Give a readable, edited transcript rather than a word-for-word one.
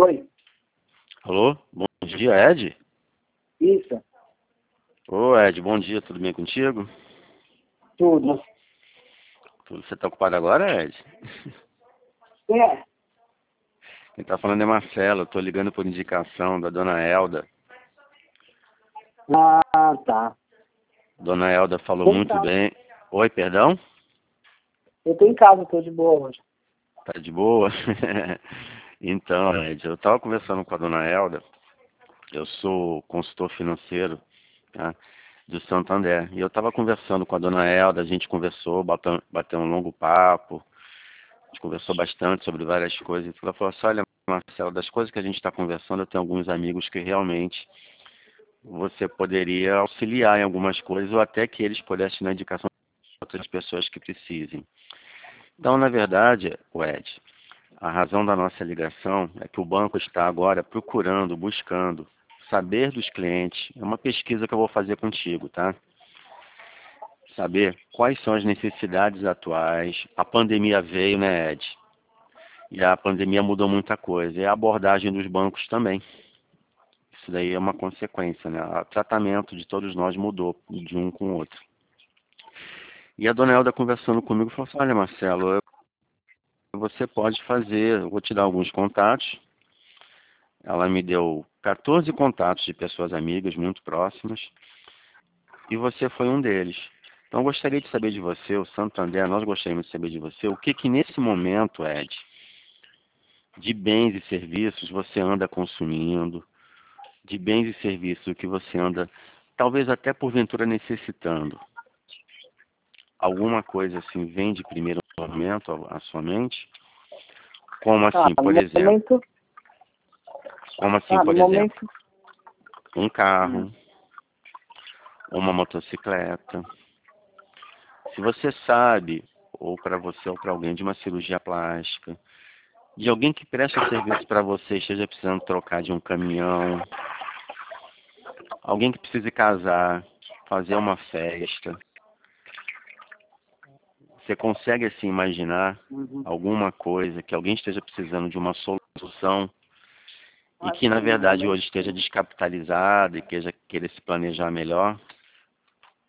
Oi, Alô? Bom dia, Ed? isso, Ô, Ed, bom dia, tudo bem contigo? tudo. Você tá ocupado agora, Ed? É, Quem tá falando é Marcelo, eu tô ligando por indicação da dona Elda. ah, tá. Dona Elda falou Tô em muito casa. bem. Oi, perdão? Eu tô em casa, tô de boa hoje. Tá de boa? Então, Ed, eu tava conversando com a dona Elda, eu sou consultor financeiro, tá, do Santander, e eu tava conversando com a dona Elda, a gente conversou, bateu um longo papo, a gente conversou bastante sobre várias coisas. Ela falou assim, olha, Marcelo, das coisas que a gente está conversando, eu tenho alguns amigos que realmente você poderia auxiliar em algumas coisas ou até que eles pudessem dar indicação para outras pessoas que precisem. Então, na verdade, Ed, a razão da nossa ligação é que o banco está agora procurando, buscando saber dos clientes. É uma pesquisa que eu vou fazer contigo, tá? Saber quais são as necessidades atuais. A pandemia veio, né, Ed? E a pandemia mudou muita coisa. E a abordagem dos bancos também. Isso daí é uma consequência, né? O tratamento de todos nós mudou de um com o outro. E a dona Elda conversando comigo falou assim, olha Marcelo, você pode fazer, eu vou te dar alguns contatos. Ela me deu 14 contatos de pessoas amigas muito próximas e você foi um deles. Então eu gostaria de saber de você, o Santander, nós gostaríamos de saber de você, o que que nesse momento, Ed, de bens e serviços você anda consumindo, de bens e serviços que você anda, talvez até porventura necessitando. Alguma coisa assim vem de primeiro momento à sua mente? Como assim, No por exemplo? momento, Como assim, no por exemplo? momento, Um hum, carro, uma motocicleta. Se você sabe, ou para você ou para alguém, de uma cirurgia plástica, de alguém que presta serviço para você, esteja precisando trocar de um caminhão, alguém que precise casar, fazer uma festa. Você consegue assim imaginar uhum. alguma coisa que alguém esteja precisando de uma solução e que na Assim, no verdade momento, hoje esteja descapitalizado e queira se planejar melhor?